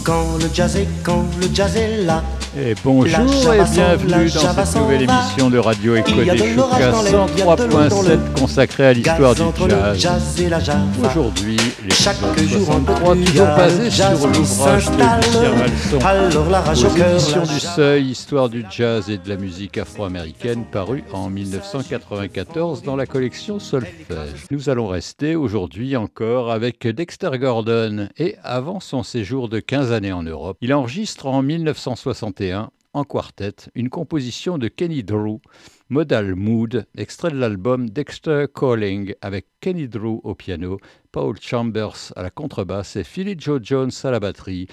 quand le jazz est là. Et bonjour et bienvenue dans cette nouvelle émission de Radio École des Choucas 103.7 consacrée à l'histoire du jazz. Aujourd'hui, l'épisode 63, toujours basé sur l'ouvrage de Lucien Malson aux éditions du Seuil, Histoire du jazz et de la musique afro-américaine, paru en 1994 dans la collection Solfège. Nous allons rester aujourd'hui encore avec Dexter Gordon et avant son séjour de 15 années en Europe, il enregistre en 1961 en quartet une composition de Kenny Drew, Modal Mood, extrait de l'album Dexter Calling avec Kenny Drew au piano, Paul Chambers à la contrebasse et Philly Joe Jones à la batterie.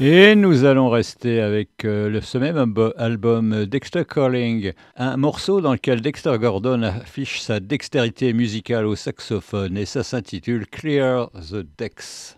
Et nous allons rester avec ce même album Dexter Calling, un morceau dans lequel Dexter Gordon affiche sa dextérité musicale au saxophone et ça s'intitule Clear the Decks.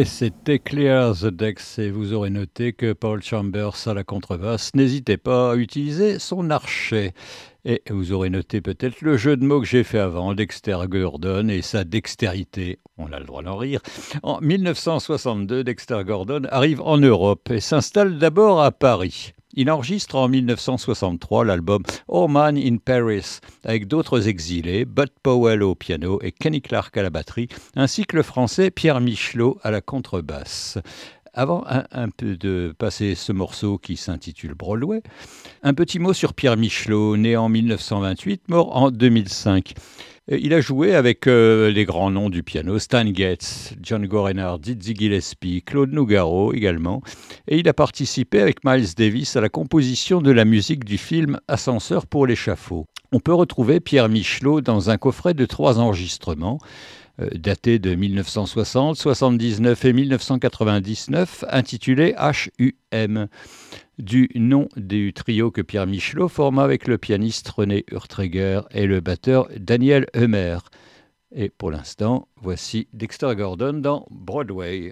c'était Clear the Decks et vous aurez noté que Paul Chambers à la contrebasse n'hésitait pas à utiliser son archet. Et vous aurez noté peut-être le jeu de mots que j'ai fait avant, Dexter Gordon et sa dextérité. On a le droit d'en rire. En 1962, Dexter Gordon arrive en Europe et s'installe d'abord à Paris. Il enregistre en 1963 l'album Oh Man in Paris avec d'autres exilés, Bud Powell au piano et Kenny Clarke à la batterie, ainsi que le français Pierre Michelot à la contrebasse. Avant un peu de passer ce morceau qui s'intitule Broadway, un petit mot sur Pierre Michelot, né en 1928, mort en 2005. Il a joué avec les grands noms du piano, Stan Getz, John Gorenard, Dizzy Gillespie, Claude Nougaro également. Et il a participé avec Miles Davis à la composition de la musique du film Ascenseur pour l'échafaud. On peut retrouver Pierre Michelot dans un coffret de 3 enregistrements, daté de 1960, 79 et 1999, intitulé HUM, du nom du trio que Pierre Michelot forma avec le pianiste René Urtreger et le batteur Daniel Humer. Et pour l'instant, voici Dexter Gordon dans Broadway.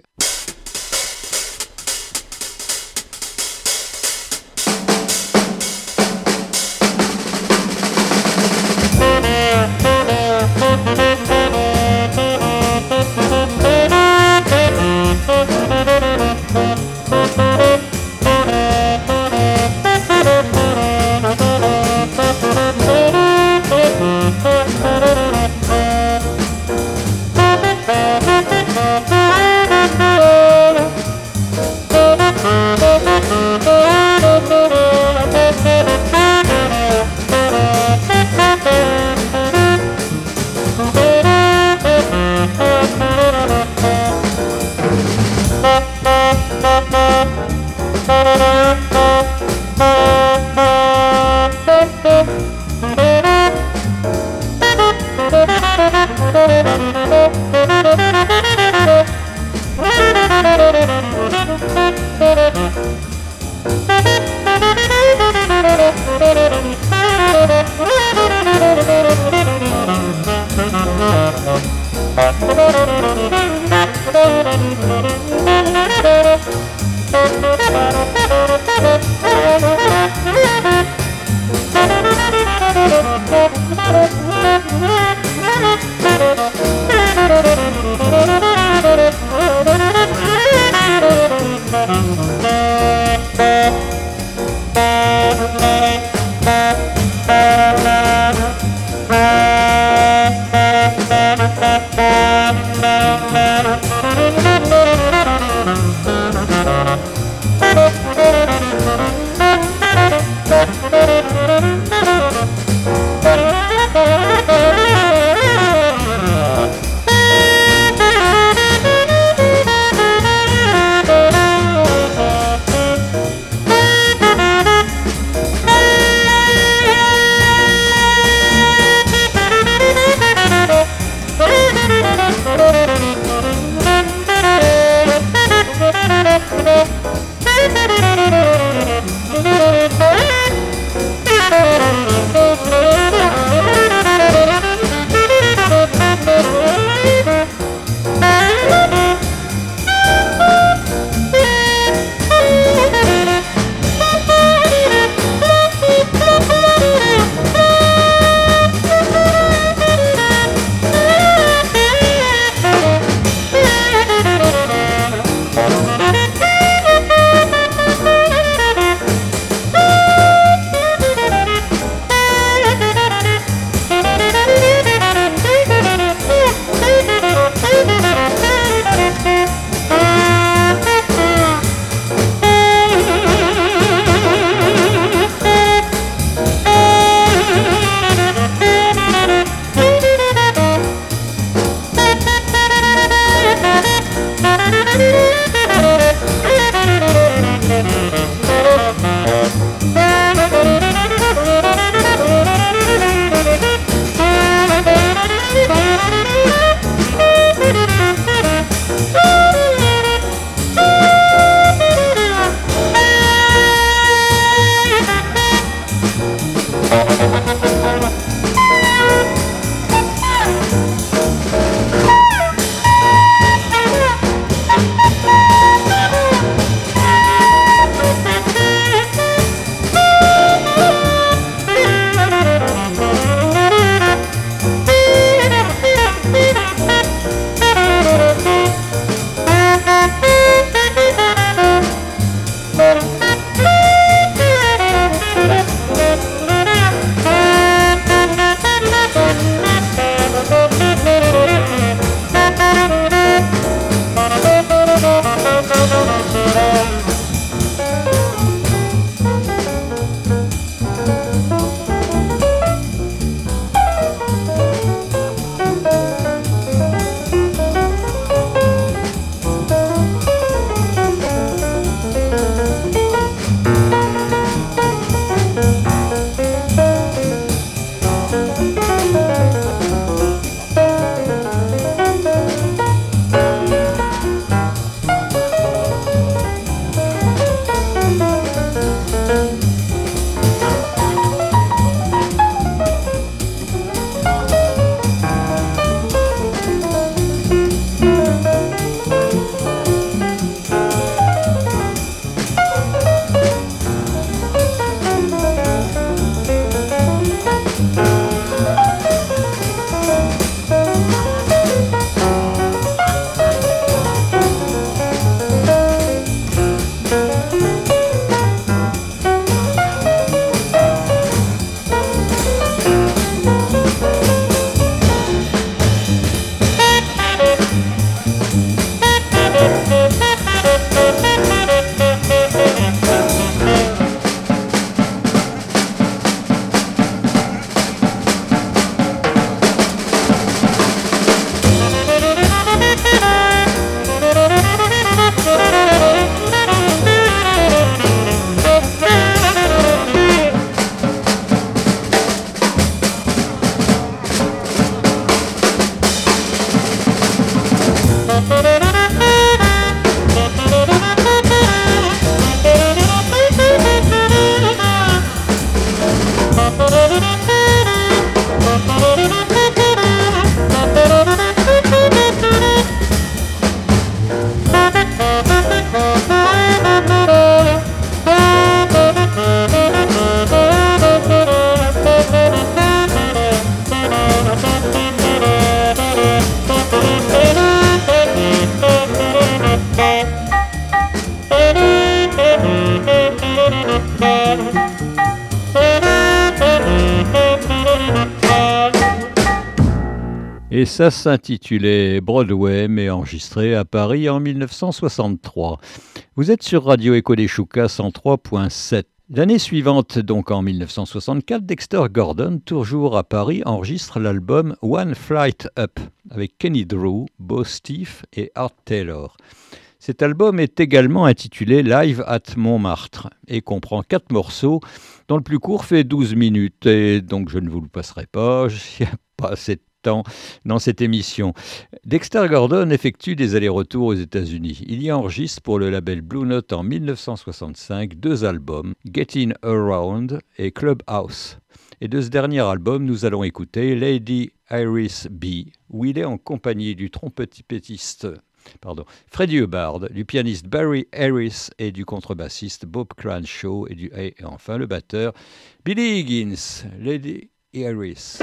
Et ça s'intitulait Broadway, mais enregistré à Paris en 1963. Vous êtes sur Radio Écho des Choucas 103.7. L'année suivante, donc en 1964, Dexter Gordon, toujours à Paris, enregistre l'album One Flight Up avec Kenny Drew, Bo Steve et Art Taylor. Cet album est également intitulé Live at Montmartre et comprend 4 morceaux dont le plus court fait 12 minutes et donc je ne vous le passerai pas, il n'y a pas assez de temps dans cette émission. Dexter Gordon effectue des allers-retours aux États-Unis. Il y enregistre pour le label Blue Note en 1965 2 albums, Getting Around et Clubhouse. Et de ce dernier album, nous allons écouter Lady Iris B, où il est en compagnie du trompettiste Freddie Hubbard, du pianiste Barry Harris et du contrebassiste Bob Cranshaw et enfin le batteur Billy Higgins, Lady Iris.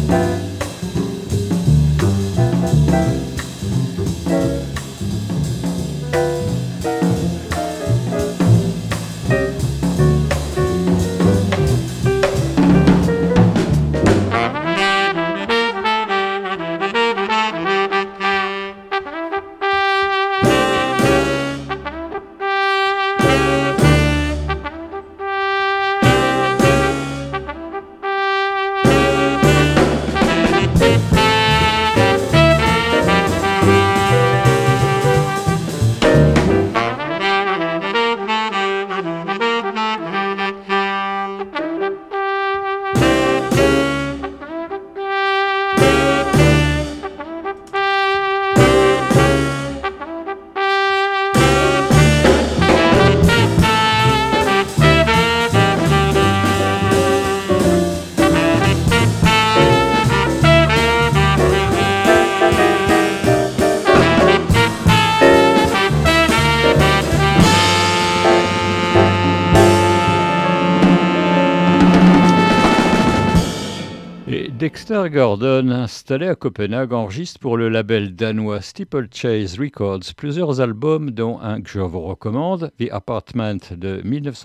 Dexter Gordon, installé à Copenhague, enregistre pour le label danois Steeplechase Records plusieurs albums, dont un que je vous recommande, The Apartment de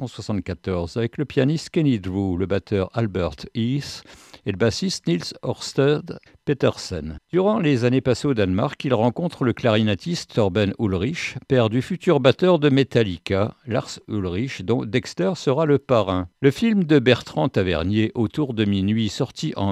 1974, avec le pianiste Kenny Drew, le batteur Albert Heath et le bassiste Nils Ørsted Petersen. Durant les années passées au Danemark, il rencontre le clarinettiste Torben Ulrich, père du futur batteur de Metallica, Lars Ulrich, dont Dexter sera le parrain. Le film de Bertrand Tavernier, Autour de minuit, sorti en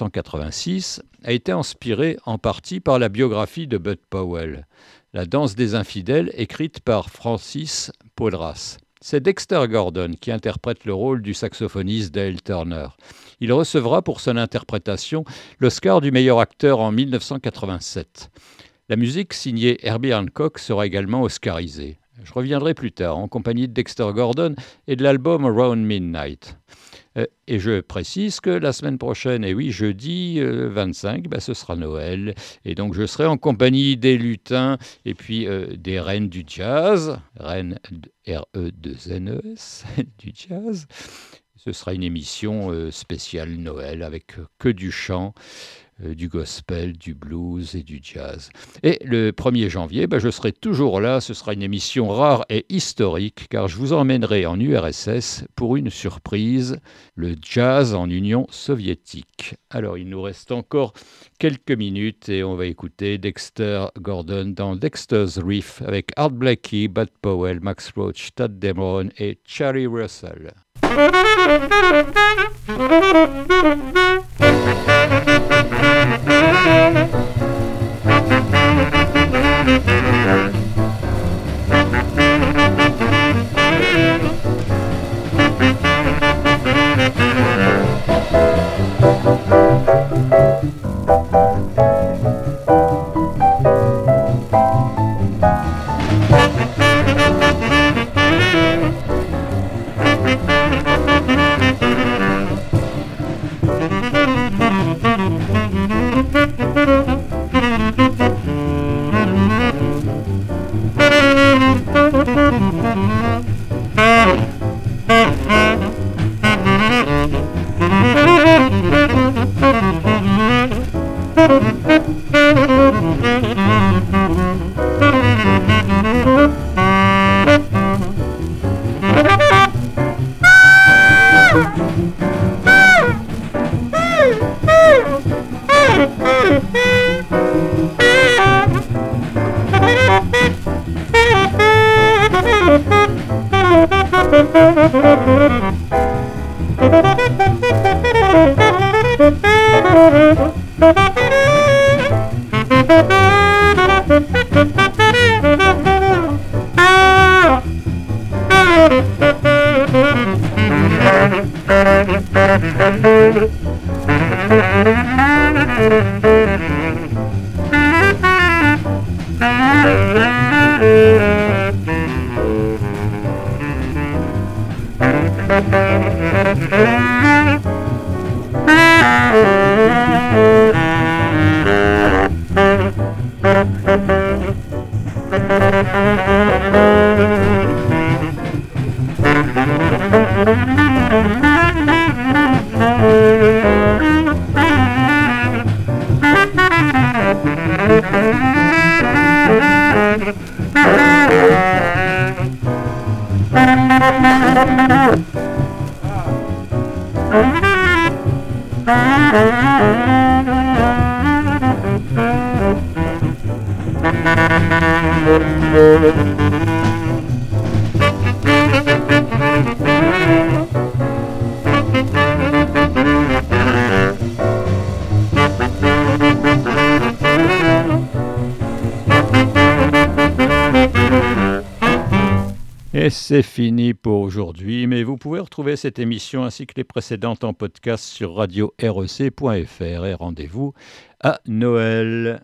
1986, a été inspiré en partie par la biographie de Bud Powell, La danse des infidèles, écrite par Francis Poldras. C'est Dexter Gordon qui interprète le rôle du saxophoniste Dale Turner. Il recevra pour son interprétation l'Oscar du meilleur acteur en 1987. La musique signée Herbie Hancock sera également oscarisée. Je reviendrai plus tard en compagnie de Dexter Gordon et de l'album Around Midnight. Et je précise que la semaine prochaine, et oui, jeudi 25, ce sera Noël. Et donc je serai en compagnie des lutins et puis des reines du jazz, reines R-E-2-N-E-S, du jazz. Ce sera une émission spéciale Noël avec que du chant, du gospel, du blues et du jazz. Et le 1er janvier, je serai toujours là. Ce sera une émission rare et historique car je vous emmènerai en URSS pour une surprise, le jazz en Union soviétique. Alors, il nous reste encore quelques minutes et on va écouter Dexter Gordon dans Dexter's Riff avec Art Blakey, Bud Powell, Max Roach, Tadd Dameron et Charlie Russell. Et c'est fini pour aujourd'hui, mais vous pouvez retrouver cette émission ainsi que les précédentes en podcast sur radio-rec.fr et rendez-vous à Noël.